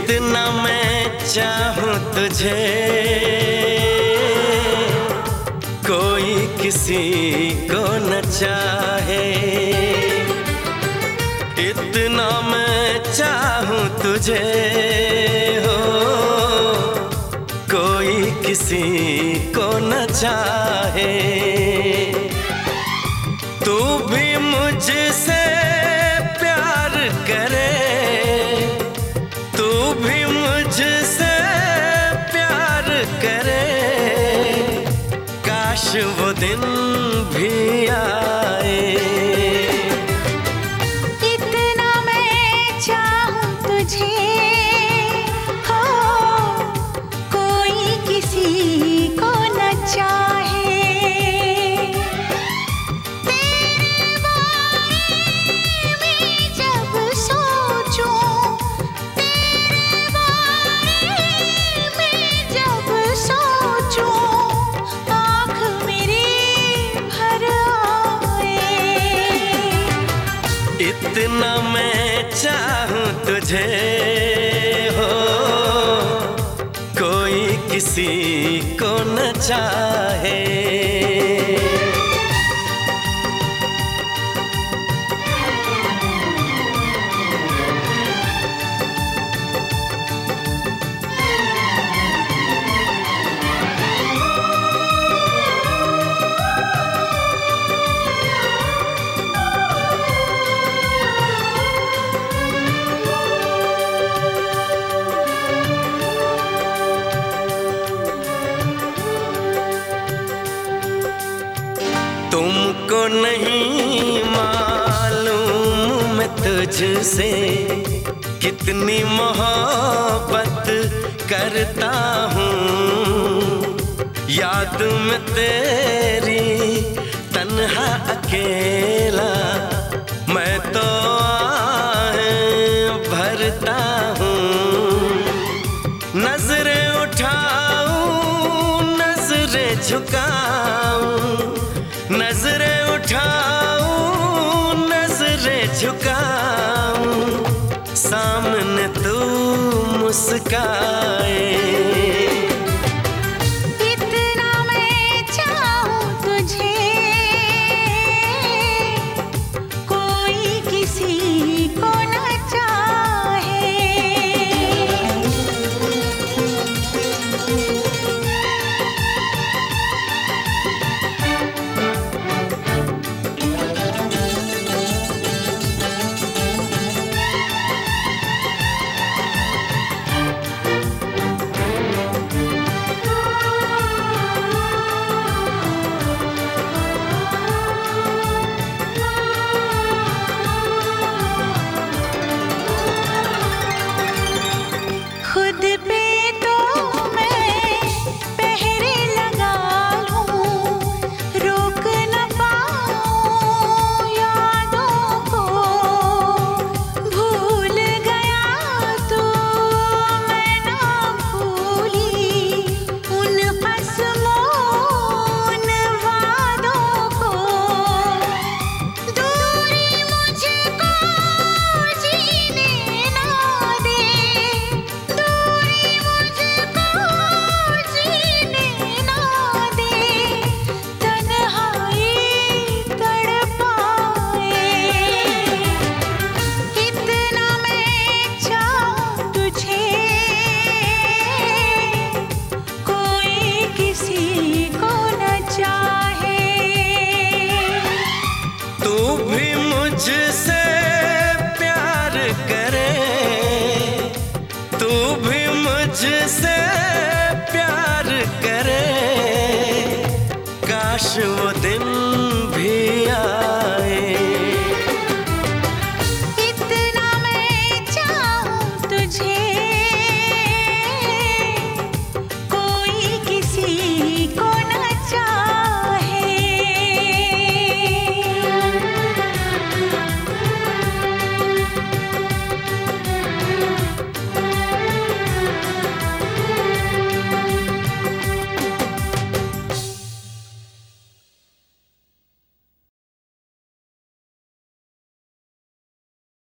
इतना मैं चाहूं तुझे, कोई किसी को न चाहे। इतना मैं चाहूं तुझे हो, कोई किसी को न चाहे। तू भी मुझसे प्यार करे, तू भी मुझसे प्यार करे। काश वो दिन भी आए। इतना मैं चाहूं तुझे हो, कोई किसी को न चाहे। तेरे बारे में जब सोचूं, तेरे बारे में जब सोचूं, आँख मेरी भर आए। इतना मैं चाहूं तुझे हो, कोई किसी को न चाहे। तुमको नहीं मालूम मैं तुझसे कितनी मोहब्बत करता हूँ। याद में तेरी तन्हा अकेला मैं तो आहें भरता हूँ। नजरें उठाऊं, नजरें झुकाऊं, नजरें उठाऊं, नजरें झुकाऊं, सामने तू मुस्काए। इतना मैं चाहूं तुझे, कोई किसी को न चाहे। खुद पे तो मैं पहरे लगा लूं, रोक न पाऊं यादों को। भूल गया तो मैं ना भूली उन कसमों, उन वादों को। दूरी मुझको जीने ना दे, मुझसे प्यार करे, तू भी मुझसे प्यार करे। काश वो दिन